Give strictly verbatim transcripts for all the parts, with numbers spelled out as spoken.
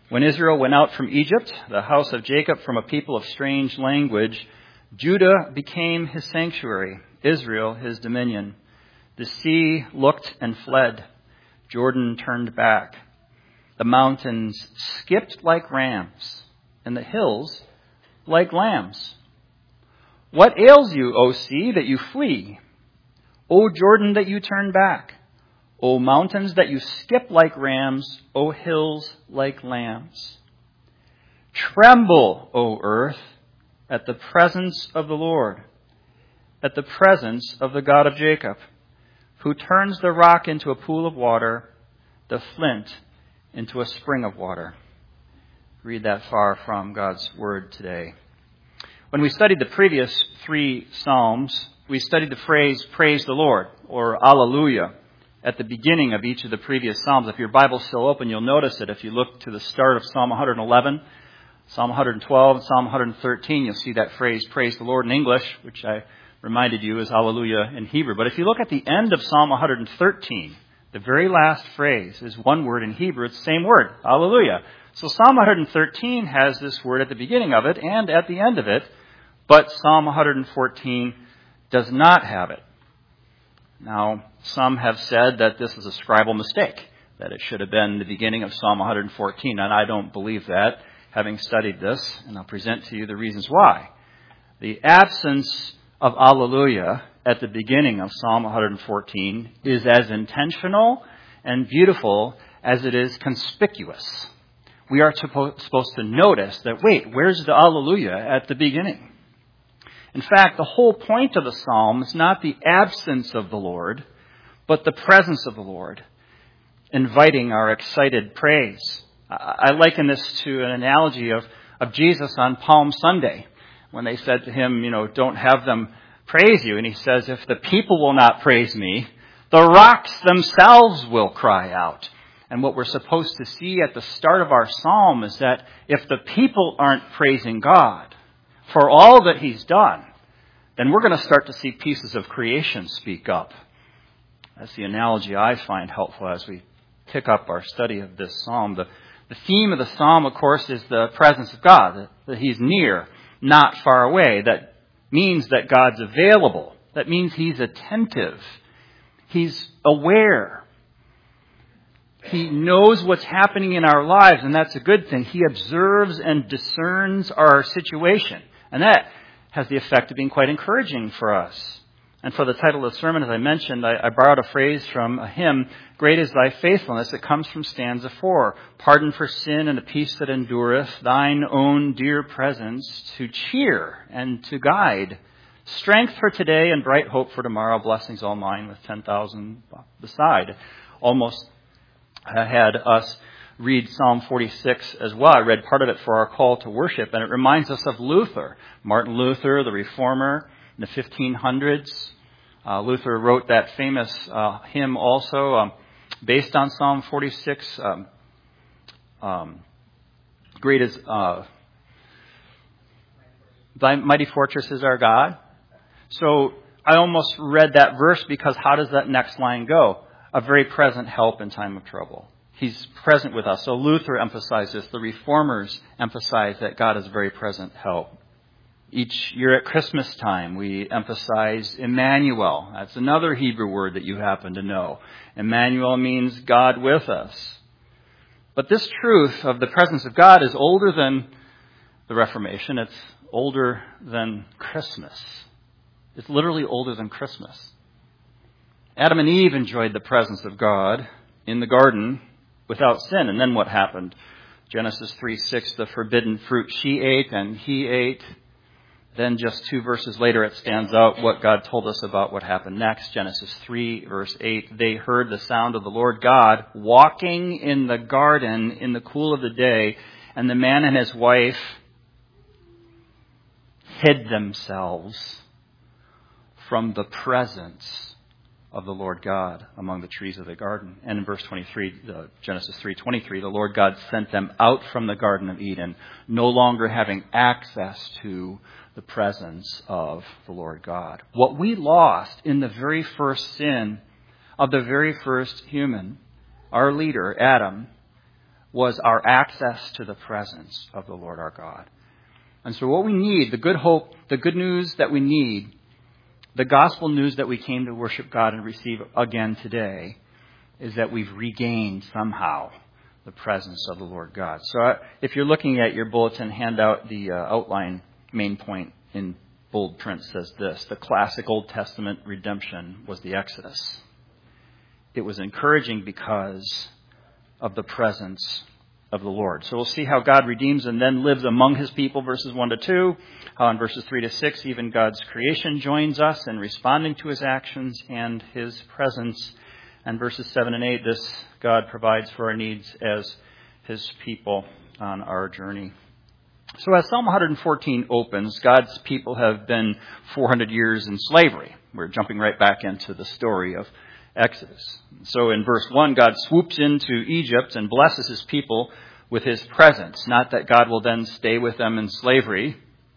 When Israel went out from Egypt, the house of Jacob from a people of strange language, Judah became his sanctuary, Israel his dominion. The sea looked and fled. Jordan turned back. The mountains skipped like rams, and the hills like lambs. What ails you, O sea, that you flee? O Jordan, that you turn back? O mountains, that you skip like rams? O hills like lambs? Tremble, O earth, at the presence of the Lord, at the presence of the God of Jacob, who turns the rock into a pool of water, the flint into a spring of water. Read that far from God's word today. When we studied the previous three Psalms, we studied the phrase, praise the Lord, or Alleluia, at the beginning of each of the previous Psalms. If your Bible's still open, you'll notice it. If you look to the start of Psalm one eleven, Psalm one twelve, Psalm one thirteen, you'll see that phrase, praise the Lord in English, which I reminded you is Alleluia in Hebrew. But if you look at the end of Psalm one thirteen, the very last phrase is one word in Hebrew. It's the same word, Alleluia. So Psalm one thirteen has this word at the beginning of it and at the end of it, but Psalm one fourteen does not have it. Now, some have said that this is a scribal mistake, that it should have been the beginning of Psalm one fourteen, and I don't believe that, having studied this, and I'll present to you the reasons why. The absence of Alleluia at the beginning of Psalm one fourteen is as intentional and beautiful as it is conspicuous. We are supposed to notice that, wait, where's the Alleluia at the beginning? In fact, the whole point of the psalm is not the absence of the Lord, but the presence of the Lord, inviting our excited praise. I liken this to an analogy of, of Jesus on Palm Sunday, when they said to him, you know, don't have them praise you. And he says, if the people will not praise me, the rocks themselves will cry out. And what we're supposed to see at the start of our psalm is that if the people aren't praising God for all that he's done, then we're going to start to see pieces of creation speak up. That's the analogy I find helpful as we pick up our study of this psalm. The, the theme of the psalm, of course, is the presence of God, that, that he's near, not far away. That means that God's available. That means he's attentive. He's aware. He knows what's happening in our lives, and that's a good thing. He observes and discerns our situation. And that has the effect of being quite encouraging for us. And for the title of the sermon, as I mentioned, I, I borrowed a phrase from a hymn, Great is thy faithfulness. It comes from stanza four. Pardon for sin and a peace that endureth, thine own dear presence to cheer and to guide. Strength for today and bright hope for tomorrow, blessings all mine with ten thousand beside. Almost I had us read Psalm forty-six as well. I read part of it for our call to worship, and it reminds us of Luther. Martin Luther, the reformer in the fifteen hundreds. Uh, Luther wrote that famous uh, hymn also um, based on Psalm forty-six. Um, um, great is uh, thy mighty fortress is our God. So I almost read that verse because how does that next line go? A very present help in time of trouble. He's present with us. So Luther emphasized this. The reformers emphasize that God is very present help. Each year at Christmas time, we emphasize Emmanuel. That's another Hebrew word that you happen to know. Emmanuel means God with us. But this truth of the presence of God is older than the Reformation. It's older than Christmas. It's literally older than Christmas. Adam and Eve enjoyed the presence of God in the garden without sin. And then what happened? Genesis three six, the forbidden fruit she ate and he ate. Then just two verses later, it stands out what God told us about what happened next. Genesis three, verse eight, they heard the sound of the Lord God walking in the garden in the cool of the day, and the man and his wife hid themselves from the presence of the Lord God among the trees of the garden. And in verse twenty-three, uh, Genesis three twenty-three, the Lord God sent them out from the Garden of Eden, no longer having access to the presence of the Lord God. What we lost in the very first sin of the very first human, our leader, Adam, was our access to the presence of the Lord our God. And so what we need, the good hope, the good news that we need, the gospel news that we came to worship God and receive again today, is that we've regained somehow the presence of the Lord God. So uh, if you're looking at your bulletin handout, the uh, outline main point in bold print says this: the classic Old Testament redemption was the Exodus. It was encouraging because of the presence of the Lord. So we'll see how God redeems and then lives among his people, verses one to two. How in verses three to six, even God's creation joins us in responding to his actions and his presence. And verses seven and eight, this God provides for our needs as his people on our journey. So as Psalm one fourteen opens, God's people have been four hundred years in slavery. We're jumping right back into the story of Exodus. So in verse one, God swoops into Egypt and blesses his people with his presence. Not that God will then stay with them in slavery,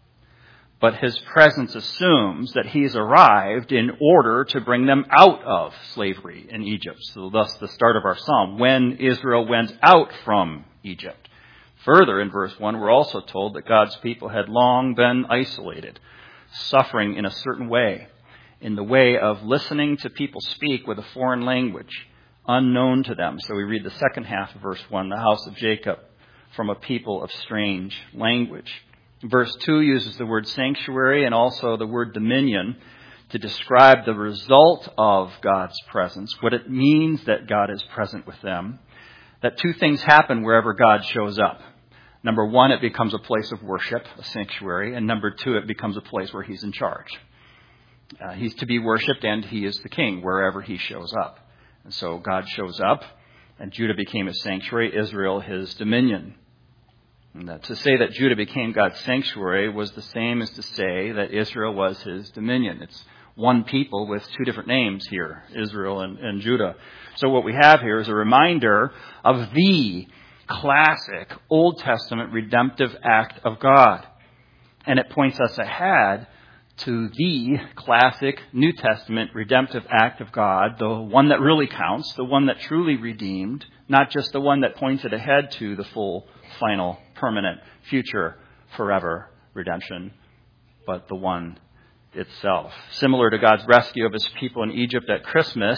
but his presence assumes that he's arrived in order to bring them out of slavery in Egypt. So thus the start of our psalm, when Israel went out from Egypt. Further, in verse one, we're also told that God's people had long been isolated, suffering in a certain way, in the way of listening to people speak with a foreign language, unknown to them. So we read the second half of verse one, the house of Jacob, from a people of strange language. Verse two uses the word sanctuary and also the word dominion to describe the result of God's presence, what it means that God is present with them. That two things happen wherever God shows up. Number one, it becomes a place of worship, a sanctuary. And number two, it becomes a place where he's in charge. Uh, he's to be worshipped and he is the king wherever he shows up. And so God shows up and Judah became his sanctuary, Israel his dominion. And that to say that Judah became God's sanctuary was the same as to say that Israel was his dominion. It's one people with two different names here, Israel and, and Judah. So what we have here is a reminder of the classic Old Testament redemptive act of God. And it points us ahead to the classic New Testament redemptive act of God, the one that really counts, the one that truly redeemed, not just the one that pointed ahead to the full, final, permanent, future, forever redemption, but the one itself. Similar to God's rescue of his people in Egypt at Christmas,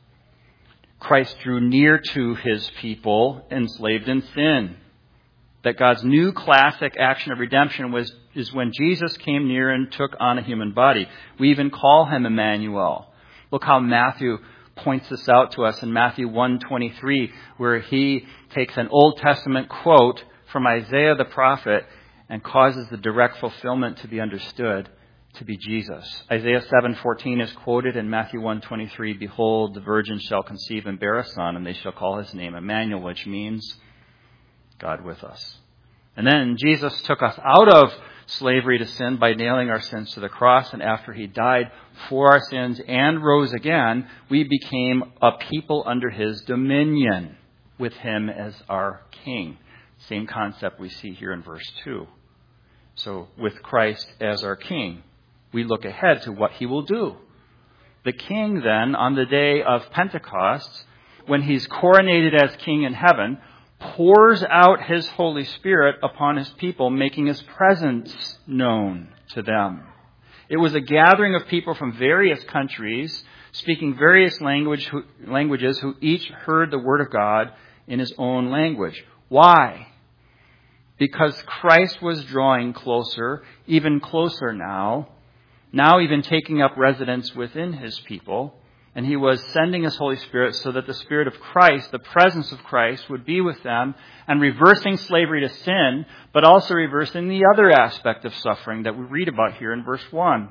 Christ drew near to his people enslaved in sin. That God's new classic action of redemption was is when Jesus came near and took on a human body. We even call him Emmanuel. Look how Matthew points this out to us in Matthew one twenty-three, where he takes an Old Testament quote from Isaiah the prophet and causes the direct fulfillment to be understood to be Jesus. Isaiah seven fourteen is quoted in Matthew one twenty-three, "Behold, the virgin shall conceive and bear a son, and they shall call his name Emmanuel," which means God with us. And then Jesus took us out of slavery to sin by nailing our sins to the cross. And after he died for our sins and rose again, we became a people under his dominion with him as our king. Same concept we see here in verse two. So with Christ as our king, we look ahead to what he will do. The king then, on the day of Pentecost, when he's coronated as king in heaven, pours out his Holy Spirit upon his people, making his presence known to them. It was a gathering of people from various countries, speaking various language, who, languages, who each heard the word of God in his own language. Why? Because Christ was drawing closer, even closer now, now even taking up residence within his people. And he was sending his Holy Spirit so that the Spirit of Christ, the presence of Christ, would be with them and reversing slavery to sin, but also reversing the other aspect of suffering that we read about here in verse one.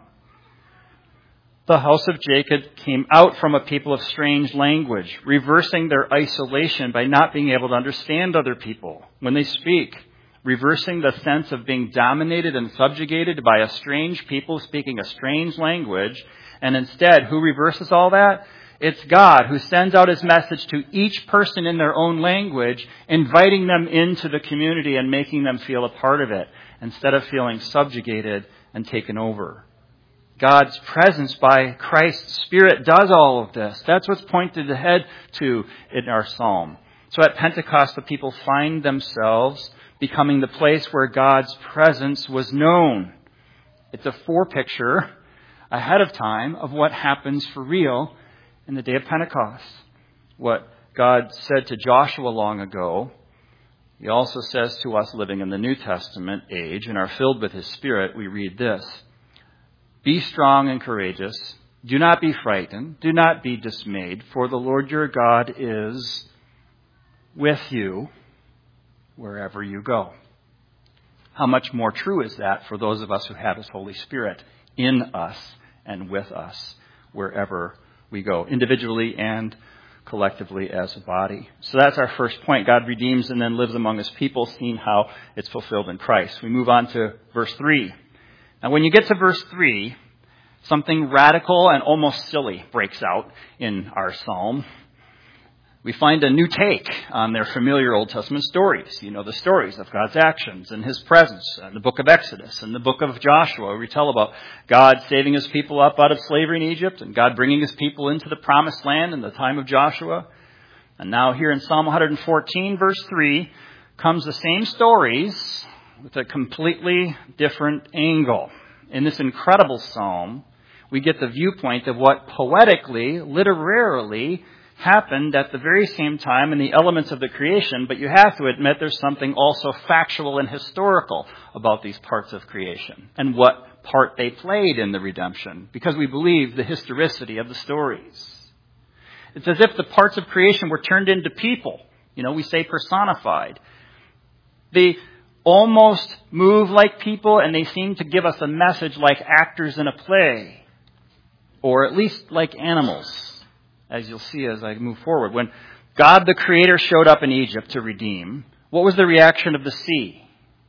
The house of Jacob came out from a people of strange language, reversing their isolation by not being able to understand other people when they speak, reversing the sense of being dominated and subjugated by a strange people speaking a strange language. And instead, who reverses all that? It's God who sends out his message to each person in their own language, inviting them into the community and making them feel a part of it, instead of feeling subjugated and taken over. God's presence by Christ's Spirit does all of this. That's what's pointed ahead to in our psalm. So at Pentecost, the people find themselves becoming the place where God's presence was known. It's a forepicture ahead of time of what happens for real in the day of Pentecost. What God said to Joshua long ago, He also says to us living in the New Testament age and are filled with His Spirit. We read this: "Be strong and courageous. Do not be frightened. Do not be dismayed, for the Lord your God is with you wherever you go." How much more true is that for those of us who have His Holy Spirit in us and with us wherever we go, individually and collectively as a body. So that's our first point. God redeems and then lives among His people, seeing how it's fulfilled in Christ. We move on to verse three. Now when you get to verse three, something radical and almost silly breaks out in our psalm. We find a new take on their familiar Old Testament stories. You know, the stories of God's actions and His presence in the book of Exodus and the book of Joshua, where we tell about God saving His people up out of slavery in Egypt and God bringing His people into the promised land in the time of Joshua. And now here in Psalm one fourteen, verse three, comes the same stories with a completely different angle. In this incredible psalm, we get the viewpoint of what poetically, literarily, happened at the very same time in the elements of the creation, but you have to admit there's something also factual and historical about these parts of creation and what part they played in the redemption, because we believe the historicity of the stories. It's as if the parts of creation were turned into people. You know, we say personified. They almost move like people, and they seem to give us a message like actors in a play, or at least like animals, as you'll see as I move forward. When God the Creator showed up in Egypt to redeem, what was the reaction of the sea?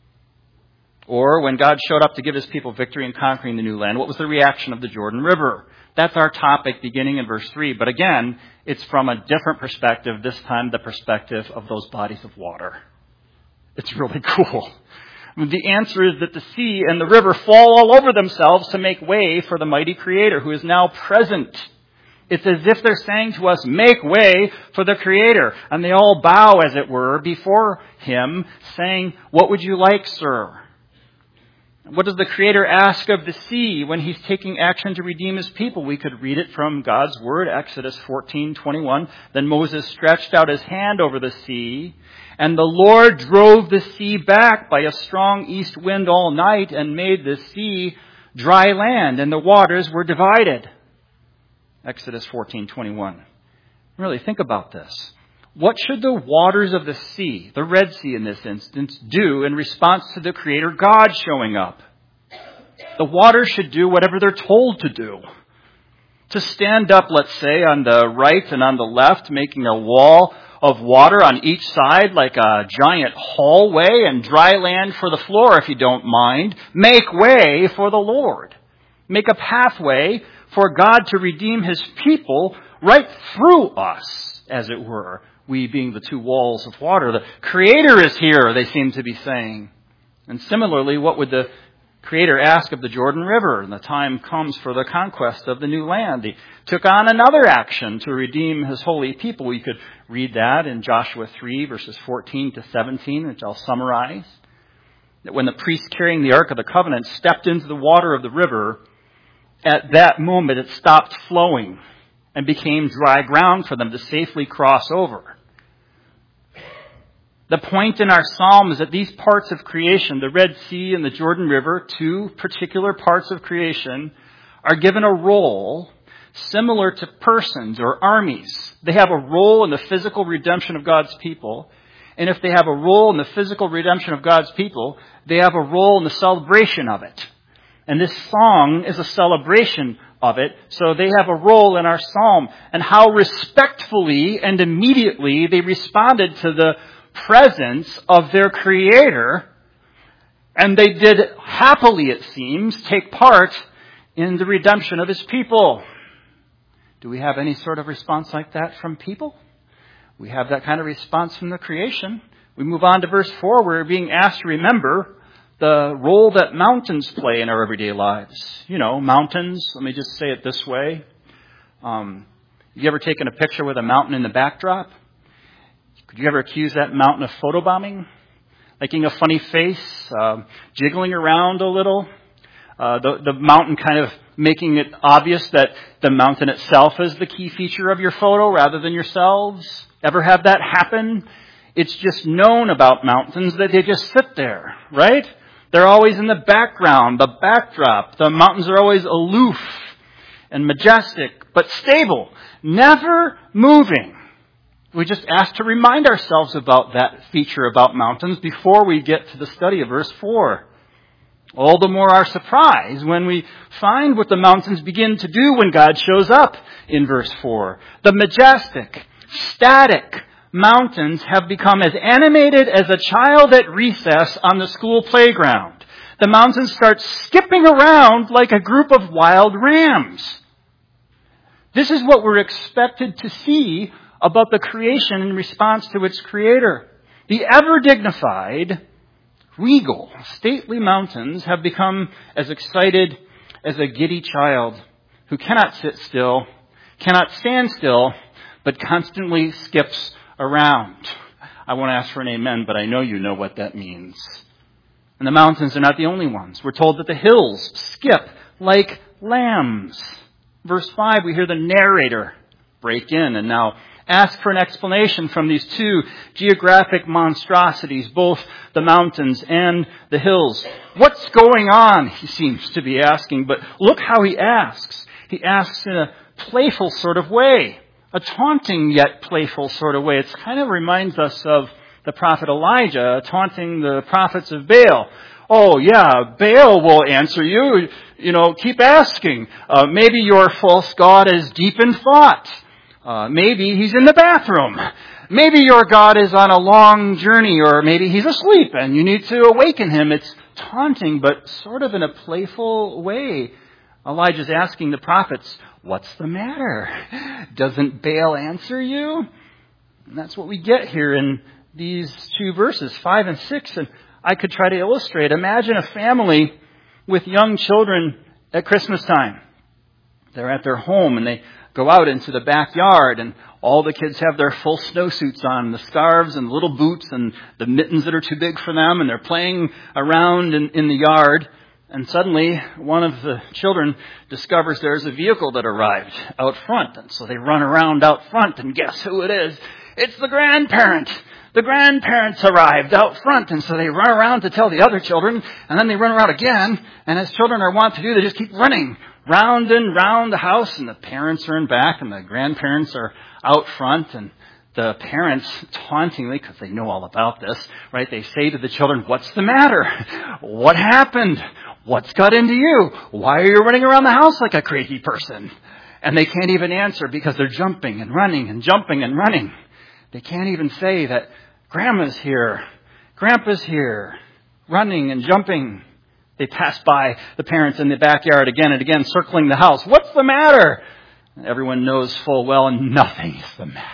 Or when God showed up to give His people victory in conquering the new land, what was the reaction of the Jordan River? That's our topic beginning in verse three. But again, it's from a different perspective, this time the perspective of those bodies of water. It's really cool. The answer is that the sea and the river fall all over themselves to make way for the mighty Creator who is now present. It's as if they're saying to us, make way for the Creator. And they all bow, as it were, before Him, saying, what would you like, sir? What does the Creator ask of the sea when He's taking action to redeem His people? We could read it from God's Word, Exodus fourteen twenty-one. Then Moses stretched out his hand over the sea, and the Lord drove the sea back by a strong east wind all night and made the sea dry land, and the waters were divided. Exodus fourteen twenty-one. Really, think about this. What should the waters of the sea, the Red Sea in this instance, do in response to the Creator God showing up? The waters should do whatever they're told to do. To stand up, let's say, on the right and on the left, making a wall of water on each side like a giant hallway and dry land for the floor, if you don't mind. Make way for the Lord. Make a pathway for God to redeem His people right through us, as it were. We being the two walls of water. The Creator is here, they seem to be saying. And similarly, what would the Creator ask of the Jordan River? And the time comes for the conquest of the new land. He took on another action to redeem His holy people. We could read that in Joshua three, verses fourteen to seventeen, which I'll summarize. That when the priest carrying the Ark of the Covenant stepped into the water of the river, at that moment it stopped flowing and became dry ground for them to safely cross over. The point in our psalm is that these parts of creation, the Red Sea and the Jordan River, two particular parts of creation, are given a role similar to persons or armies. They have a role in the physical redemption of God's people. And if they have a role in the physical redemption of God's people, they have a role in the celebration of it. And this song is a celebration of it, so they have a role in our psalm. And how respectfully and immediately they responded to the presence of their Creator, and they did happily, it seems, take part in the redemption of His people. Do we have any sort of response like that from people? We have that kind of response from the creation. We move on to verse four. We're being asked to remember the role that mountains play in our everyday lives. You know, mountains, let me just say it this way. Um, you ever taken a picture with a mountain in the backdrop? Could you ever accuse that mountain of photobombing? Making a funny face, uh, jiggling around a little? Uh, the, the mountain kind of making it obvious that the mountain itself is the key feature of your photo rather than yourselves? Ever have that happen? It's just known about mountains that they just sit there, right? They're always in the background, the backdrop. The mountains are always aloof and majestic, but stable, never moving. We just ask to remind ourselves about that feature about mountains before we get to the study of verse four. All the more our surprise when we find what the mountains begin to do when God shows up in verse four. The majestic, static mountains have become as animated as a child at recess on the school playground. The mountains start skipping around like a group of wild rams. This is what we're expected to see about the creation in response to its creator. The ever dignified, regal, stately mountains have become as excited as a giddy child who cannot sit still, cannot stand still, but constantly skips around. I won't ask for an amen, but I know you know what that means. And the mountains are not the only ones. We're told that the hills skip like lambs. Verse five, we hear the narrator break in and now ask for an explanation from these two geographic monstrosities, both the mountains and the hills. What's going on, he seems to be asking, but look how he asks. He asks in a playful sort of way, a taunting yet playful sort of way. It kind of reminds us of the prophet Elijah taunting the prophets of Baal. Oh, yeah, Baal will answer you. You know, keep asking. Uh, maybe your false god is deep in thought. Uh, maybe he's in the bathroom. Maybe your God is on a long journey, or maybe he's asleep and you need to awaken him. It's taunting, but sort of in a playful way. Elijah's asking the prophets, what's the matter? Doesn't Baal answer you? And that's what we get here in these two verses, five and six. And I could try to illustrate. Imagine a family with young children at Christmas time. They're at their home and they go out into the backyard and all the kids have their full snowsuits on, the scarves and little boots and the mittens that are too big for them, and they're playing around in, in the yard. And suddenly, one of the children discovers there's a vehicle that arrived out front. And so they run around out front, and guess who it is? It's the grandparent. The grandparents arrived out front, and so they run around to tell the other children, and then they run around again, and as children are wont to do, they just keep running round and round the house, and the parents are in back, and the grandparents are out front, and the parents, tauntingly, because they know all about this, right, they say to the children, what's the matter? What happened? What's got into you? Why are you running around the house like a crazy person? And they can't even answer because they're jumping and running and jumping and running. They can't even say that Grandma's here, Grandpa's here, running and jumping. They pass by the parents in the backyard again and again, circling the house. What's the matter? And everyone knows full well nothing is the matter.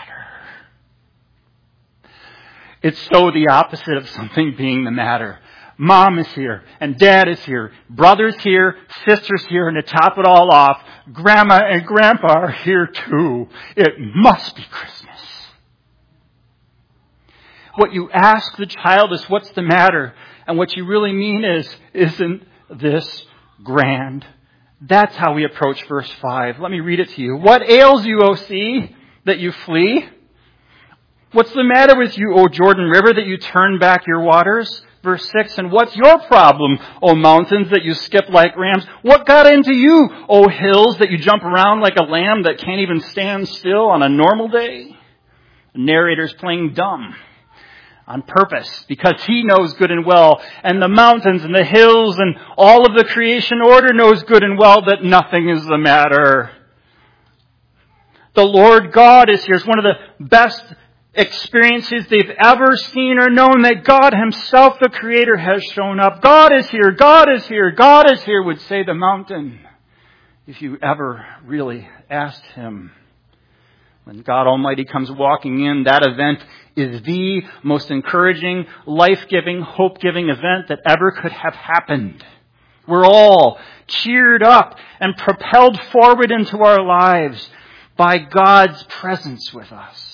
It's so the opposite of something being the matter. Mom is here, and Dad is here, brother's here, sister's here, and to top it all off, Grandma and Grandpa are here too. It must be Christmas. What you ask the child is, what's the matter? And what you really mean is, isn't this grand? That's how we approach verse five. Let me read it to you. What ails you, O sea, that you flee? What's the matter with you, O Jordan River, that you turn back your waters? Verse six, and what's your problem, O mountains, that you skip like rams? What got into you, O hills, that you jump around like a lamb that can't even stand still on a normal day? The narrator's playing dumb on purpose because he knows good and well, and the mountains and the hills and all of the creation order knows good and well that nothing is the matter. The Lord God is here. It's one of the best experiences they've ever seen or known, that God himself, the Creator, has shown up. God is here, God is here, God is here, would say the mountain, if you ever really asked him. When God Almighty comes walking in, that event is the most encouraging, life-giving, hope-giving event that ever could have happened. We're all cheered up and propelled forward into our lives by God's presence with us.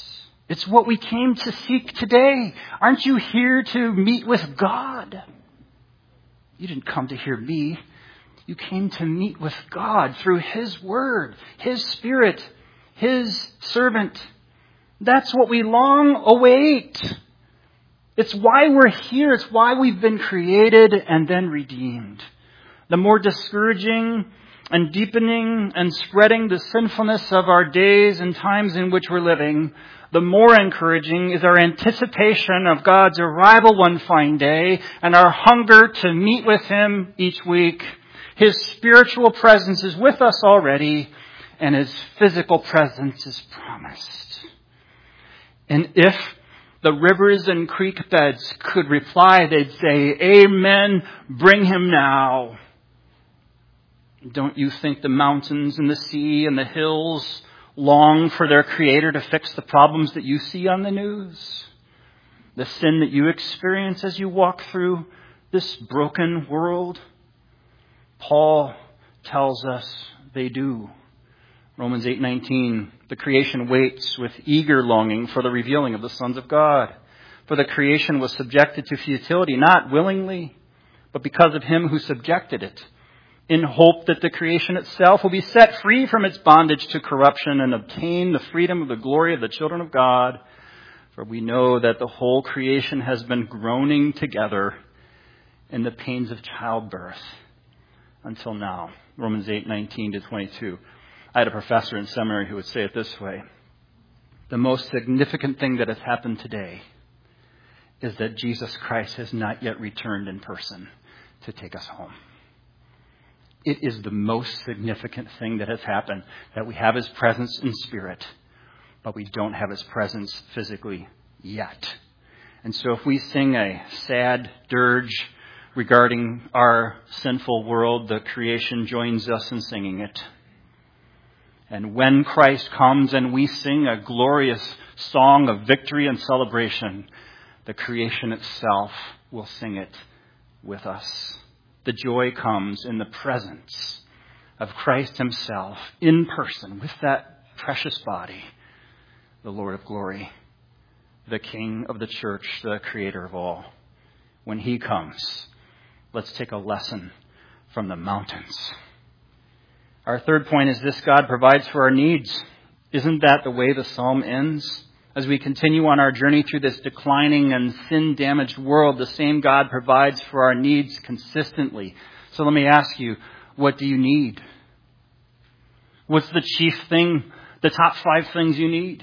It's what we came to seek today. Aren't you here to meet with God? You didn't come to hear me. You came to meet with God through His Word, His Spirit, His servant. That's what we long await. It's why we're here. It's why we've been created and then redeemed. The more discouraging and deepening and spreading the sinfulness of our days and times in which we're living, the more encouraging is our anticipation of God's arrival one fine day and our hunger to meet with Him each week. His spiritual presence is with us already, and His physical presence is promised. And if the rivers and creek beds could reply, they'd say, Amen, bring Him now. Don't you think the mountains and the sea and the hills long for their Creator to fix the problems that you see on the news? The sin that you experience as you walk through this broken world? Paul tells us they do. Romans eight nineteen, the creation waits with eager longing for the revealing of the sons of God. For the creation was subjected to futility, not willingly, but because of Him who subjected it, in hope that the creation itself will be set free from its bondage to corruption and obtain the freedom of the glory of the children of God. For we know that the whole creation has been groaning together in the pains of childbirth until now. Romans eight nineteen to twenty-two. I had a professor in seminary who would say it this way. The most significant thing that has happened today is that Jesus Christ has not yet returned in person to take us home. It is the most significant thing that has happened, that we have His presence in spirit, but we don't have His presence physically yet. And so if we sing a sad dirge regarding our sinful world, the creation joins us in singing it. And when Christ comes and we sing a glorious song of victory and celebration, the creation itself will sing it with us. The joy comes in the presence of Christ Himself in person with that precious body, the Lord of glory, the King of the church, the Creator of all. When He comes, let's take a lesson from the mountains. Our third point is this: God provides for our needs. Isn't that the way the psalm ends? As we continue on our journey through this declining and sin-damaged world, the same God provides for our needs consistently. So let me ask you, what do you need? What's the chief thing, the top five things you need?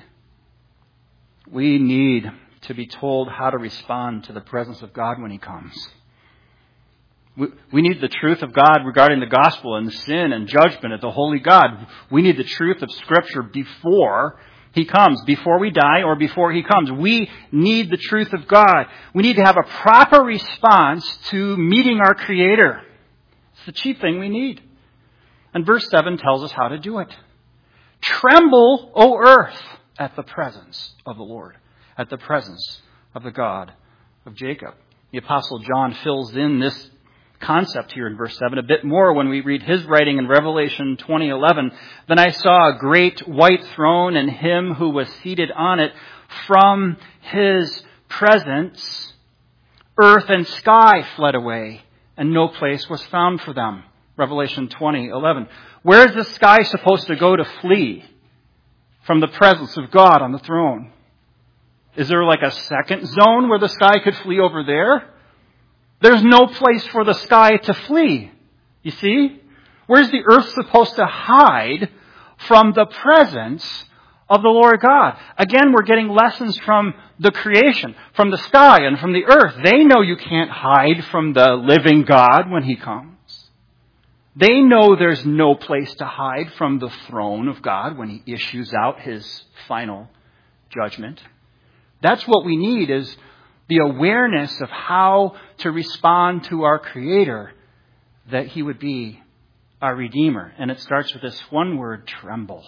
We need to be told how to respond to the presence of God when He comes. We need the truth of God regarding the gospel and the sin and judgment of the holy God. We need the truth of Scripture before He comes, before we die or before He comes. We need the truth of God. We need to have a proper response to meeting our Creator. It's the chief thing we need. And verse seven tells us how to do it. Tremble, O earth, at the presence of the Lord, at the presence of the God of Jacob. The Apostle John fills in this concept here in verse seven a bit more when we read his writing in Revelation twenty eleven. Then I saw a great white throne and Him who was seated on it. From His presence, earth and sky fled away, and no place was found for them. Revelation twenty eleven. Where is the sky supposed to go to flee from the presence of God on the throne? Is there like a second zone where the sky could flee over there? There's no place for the sky to flee. You see? Where's the earth supposed to hide from the presence of the Lord God? Again, we're getting lessons from the creation, from the sky and from the earth. They know you can't hide from the living God when He comes. They know there's no place to hide from the throne of God when He issues out His final judgment. That's what we need, is the awareness of how to respond to our Creator, that He would be our Redeemer. And it starts with this one word: tremble.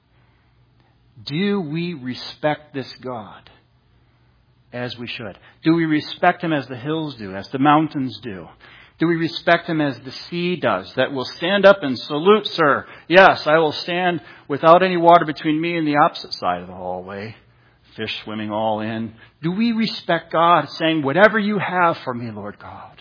Do we respect this God as we should? Do we respect Him as the hills do, as the mountains do? Do we respect Him as the sea does, that will stand up and salute, sir? Yes, I will stand without any water between me and the opposite side of the hallway. fish swimming all in? Do we respect God, saying, whatever you have for me, Lord God?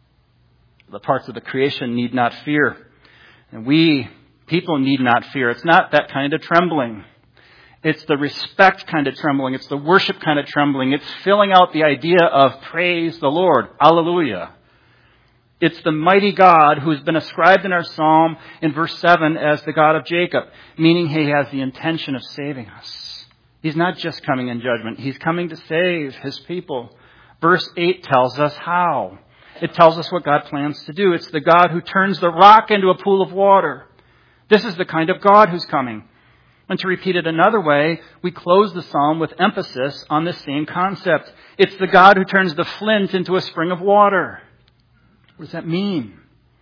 The parts of the creation need not fear. And we, people, need not fear. It's not that kind of trembling. It's the respect kind of trembling. It's the worship kind of trembling. It's filling out the idea of praise the Lord. Alleluia. It's the mighty God who has been ascribed in our psalm in verse seven as the God of Jacob, meaning he has the intention of saving us. He's not just coming in judgment. He's coming to save his people. Verse eight tells us how. It tells us what God plans to do. It's the God who turns the rock into a pool of water. This is the kind of God who's coming. And to repeat it another way, we close the psalm with emphasis on this same concept. It's the God who turns the flint into a spring of water. What does that mean?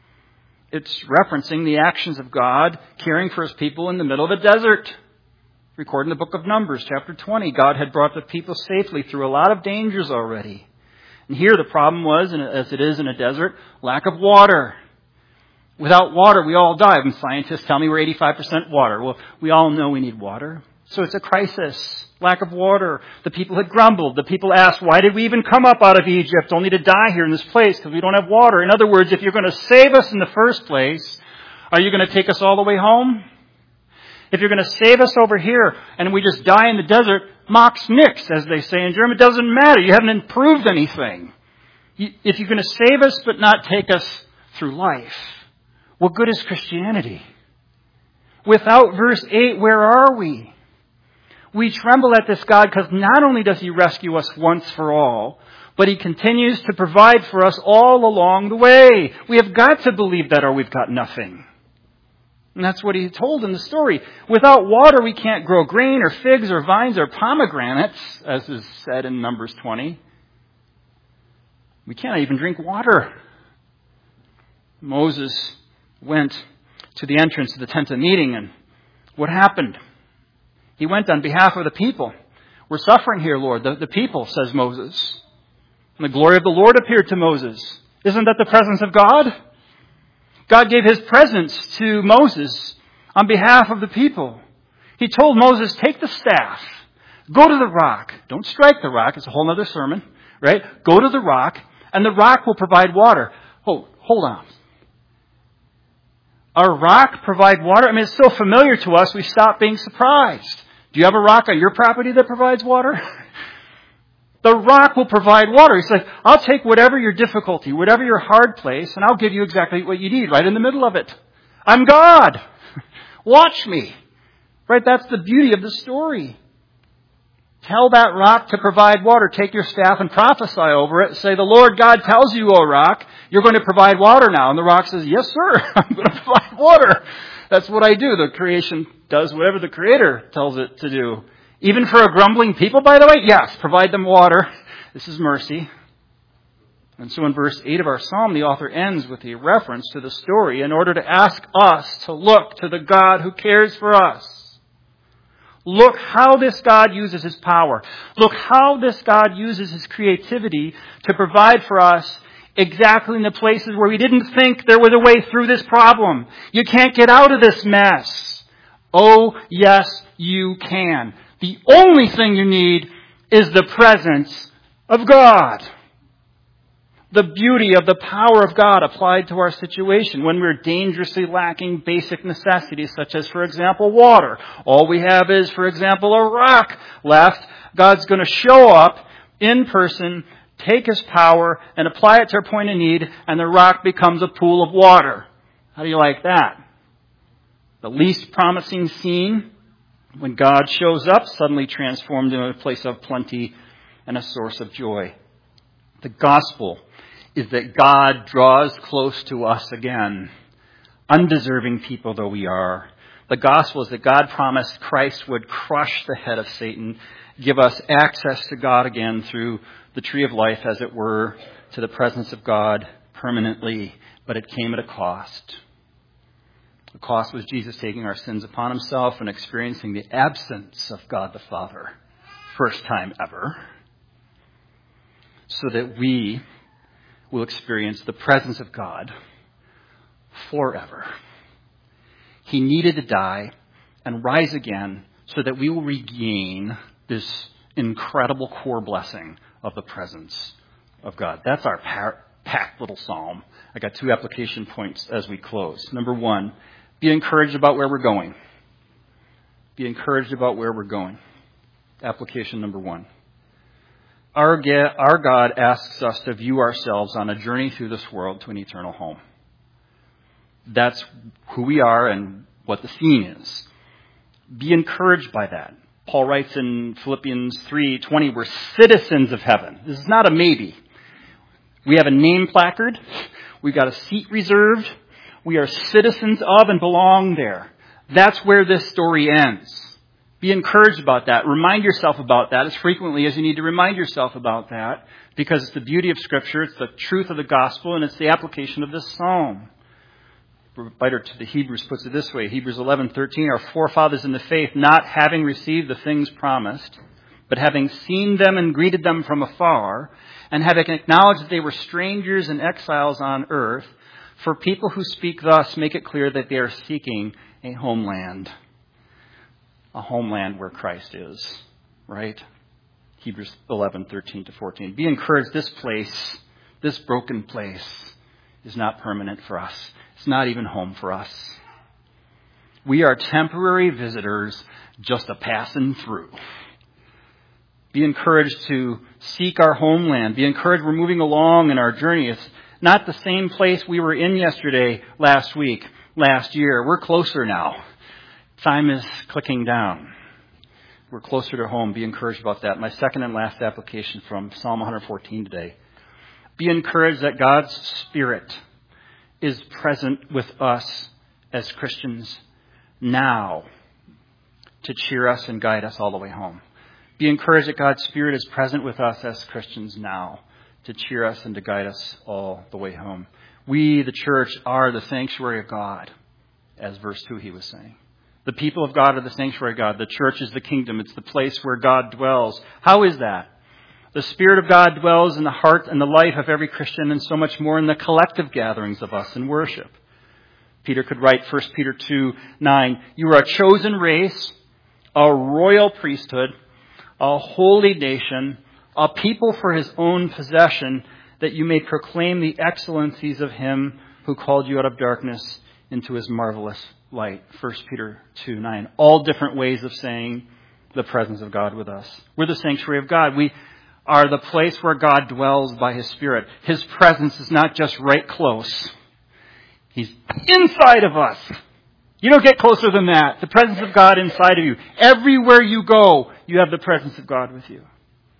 It's referencing the actions of God caring for his people in the middle of a desert. Recorded in the book of Numbers, chapter twenty, God had brought the people safely through a lot of dangers already. And here the problem was, as it is in a desert, lack of water. Without water, we all die. And scientists tell me we're eighty-five percent water. Well, we all know we need water. So it's a crisis. Lack of water. The people had grumbled. The people asked, why did we even come up out of Egypt only to die here in this place because we don't have water? In other words, if you're going to save us in the first place, are you going to take us all the way home? If you're going to save us over here and we just die in the desert, macht's nix, as they say in German, it doesn't matter. You haven't improved anything. If you're going to save us but not take us through life, what good is Christianity? Without verse eight, where are we? We tremble at this God because not only does he rescue us once for all, but he continues to provide for us all along the way. We have got to believe that or we've got nothing. And that's what he told in the story. Without water, we can't grow grain or figs or vines or pomegranates, as is said in Numbers twenty. We can't even drink water. Moses went to the entrance of the tent of meeting, and what happened? He went on behalf of the people. We're suffering here, Lord. The, the people, says Moses. And the glory of the Lord appeared to Moses. Isn't that the presence of God? God gave his presence to Moses on behalf of the people. He told Moses, take the staff, go to the rock. Don't strike the rock. It's a whole other sermon, right? Go to the rock, and the rock will provide water. Oh, hold on. Our rock provide water? I mean, it's so familiar to us, we stop being surprised. Do you have a rock on your property that provides water? The rock will provide water. He's like, I'll take whatever your difficulty, whatever your hard place, and I'll give you exactly what you need right in the middle of it. I'm God. Watch me. Right? That's the beauty of the story. Tell that rock to provide water. Take your staff and prophesy over it. Say, the Lord God tells you, O rock, you're going to provide water now. And the rock says, yes, sir, I'm going to provide water. That's what I do. The creation does whatever the Creator tells it to do. Even for a grumbling people, by the way, yes, provide them water. This is mercy. And so in verse eight of our psalm, the author ends with a reference to the story in order to ask us to look to the God who cares for us. Look how this God uses his power. Look how this God uses his creativity to provide for us exactly in the places where we didn't think there was a way through this problem. You can't get out of this mess. Oh, yes, you can. The only thing you need is the presence of God. The beauty of the power of God applied to our situation when we're dangerously lacking basic necessities such as, for example, water. All we have is, for example, a rock left. God's going to show up in person, take his power, and apply it to our point of need, and the rock becomes a pool of water. How do you like that? The least promising scene, when God shows up, suddenly transformed into a place of plenty and a source of joy. The gospel is that God draws close to us again, undeserving people though we are. The gospel is that God promised Christ would crush the head of Satan, give us access to God again through the tree of life, as it were, to the presence of God permanently, but it came at a cost. The cost was Jesus taking our sins upon himself and experiencing the absence of God the Father, first time ever, so that we will experience the presence of God forever. He needed to die and rise again so that we will regain this incredible core blessing of the presence of God. That's our par- packed little psalm. I got two application points as we close. Number one, be encouraged about where we're going. Be encouraged about where we're going. Application number one. Our, ga- our God asks us to view ourselves on a journey through this world to an eternal home. That's who we are and what the theme is. Be encouraged by that. Paul writes in Philippians three twenty, we're citizens of heaven. This is not a maybe. We have a name placard. We've got a seat reserved. We are citizens of and belong there. That's where this story ends. Be encouraged about that. Remind yourself about that as frequently as you need to remind yourself about that, because it's the beauty of Scripture, it's the truth of the gospel, and it's the application of this psalm. The writer to the Hebrews puts it this way, Hebrews eleven thirteen, our forefathers in the faith, not having received the things promised, but having seen them and greeted them from afar, and having acknowledged that they were strangers and exiles on earth, for people who speak thus make it clear that they are seeking a homeland. A homeland where Christ is, right? Hebrews eleven thirteen to fourteen. Be encouraged, this place, this broken place, is not permanent for us. It's not even home for us. We are temporary visitors, just a passing through. Be encouraged to seek our homeland. Be encouraged we're moving along in our journey. It's not the same place we were in yesterday, last week, last year. We're closer now. Time is clicking down. We're closer to home. Be encouraged about that. My second and last application from Psalm one fourteen today. Be encouraged that God's Spirit is present with us as Christians now to cheer us and guide us all the way home. Be encouraged that God's Spirit is present with us as Christians now to cheer us and to guide us all the way home. We, the church, are the sanctuary of God, as verse two he was saying. The people of God are the sanctuary of God. The church is the kingdom. It's the place where God dwells. How is that? The Spirit of God dwells in the heart and the life of every Christian, and so much more in the collective gatherings of us in worship. Peter could write, First Peter two nine, you are a chosen race, a royal priesthood, a holy nation, a people for his own possession, that you may proclaim the excellencies of him who called you out of darkness into his marvelous light. First Peter two nine. All different ways of saying the presence of God with us. We're the sanctuary of God. We are the place where God dwells by his Spirit. His presence is not just right close. He's inside of us. You don't get closer than that. The presence of God inside of you. Everywhere you go, you have the presence of God with you.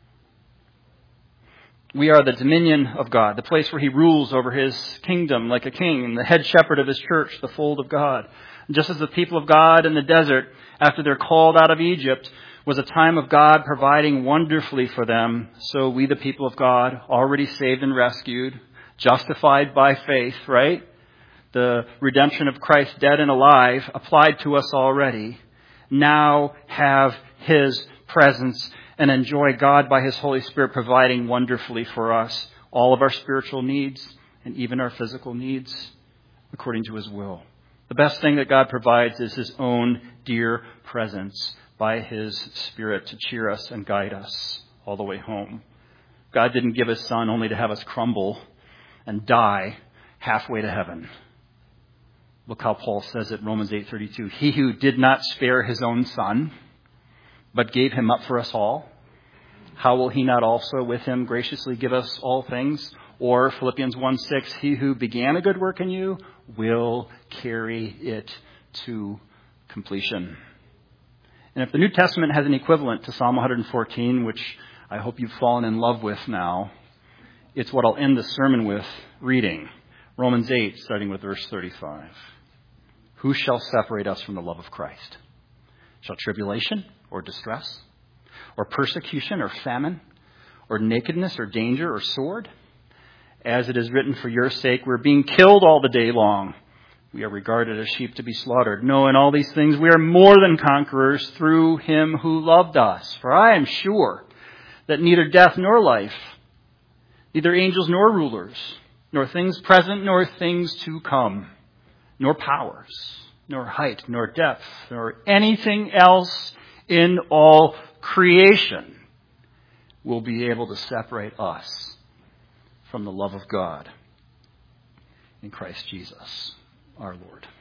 We are the dominion of God, the place where he rules over his kingdom like a king, and the head shepherd of his church, the fold of God. Just as the people of God in the desert, after they're called out of Egypt, was a time of God providing wonderfully for them, so we, the people of God, already saved and rescued, justified by faith, right? The redemption of Christ dead and alive applied to us already, now have his presence and enjoy God by his Holy Spirit providing wonderfully for us all of our spiritual needs and even our physical needs according to his will. The best thing that God provides is his own dear presence by his Spirit to cheer us and guide us all the way home. God didn't give his Son only to have us crumble and die halfway to heaven. Look how Paul says it, Romans eight thirty-two. He who did not spare his own Son, but gave him up for us all, how will he not also with him graciously give us all things? Or Philippians one six, he who began a good work in you will carry it to completion. And if the New Testament has an equivalent to Psalm one fourteen, which I hope you've fallen in love with now, it's what I'll end the sermon with reading. Romans eight, starting with verse thirty-five. Who shall separate us from the love of Christ? Shall tribulation or distress or persecution or famine or nakedness or danger or sword? As it is written, for your sake we're being killed all the day long. We are regarded as sheep to be slaughtered. No, in all these things we are more than conquerors through him who loved us. For I am sure that neither death nor life, neither angels nor rulers, nor things present nor things to come, nor powers, nor height, nor depth, nor anything else in all creation will be able to separate us from the love of God in Christ Jesus, our Lord.